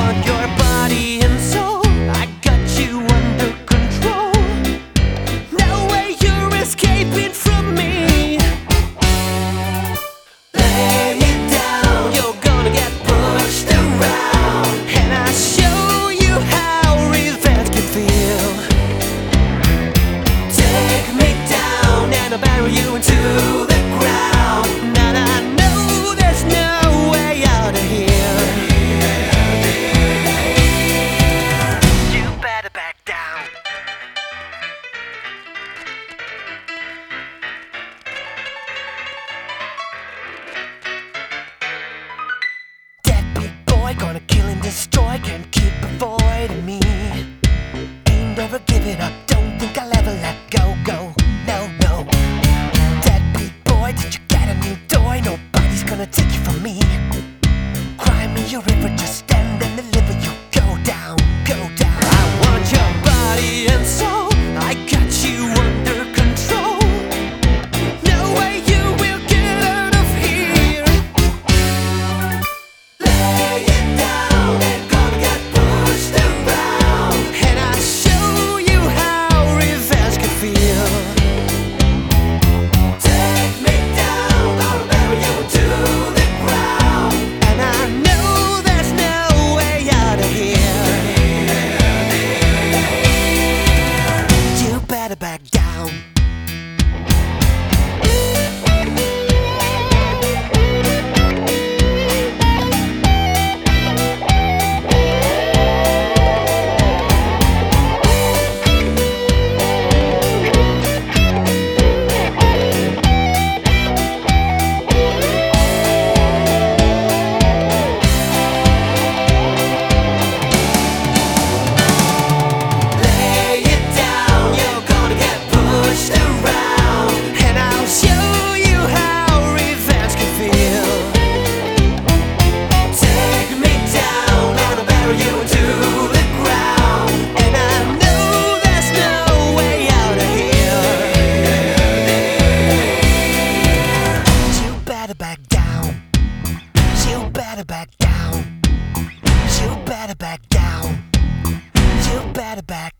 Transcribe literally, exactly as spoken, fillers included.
want your body and soul. I got you under control. No way you're escaping from me. Lay it down, you're gonna get pushed around, and I show you how revenge can feel. Take me down and I'll bury you into the ground. And I know there's no way out of here. You better back down. Deadbeat boy, gonna kill and destroy, can't keep avoiding me. Ain't never giving up, don't think I'll ever let go, go, no, no. Deadbeat boy, did you get a new toy? Nobody's gonna take you from me. Cry me a river, just stand and deliver. You go down, go down. I want your body and soul. I got you under control. No way you will get out of here. Lay it down and gonna get pushed around, and I show you how revenge can feel. Take me down, I'll bury you to the ground, and I know there's no way out of here. You better back down. Lay it down, you're gonna get pushed around, and I'll show you how revenge can feel. Take me down, and I'll bury you into the ground, and I know there's no way out of here. You better back down. You better back down. You better back down. You better back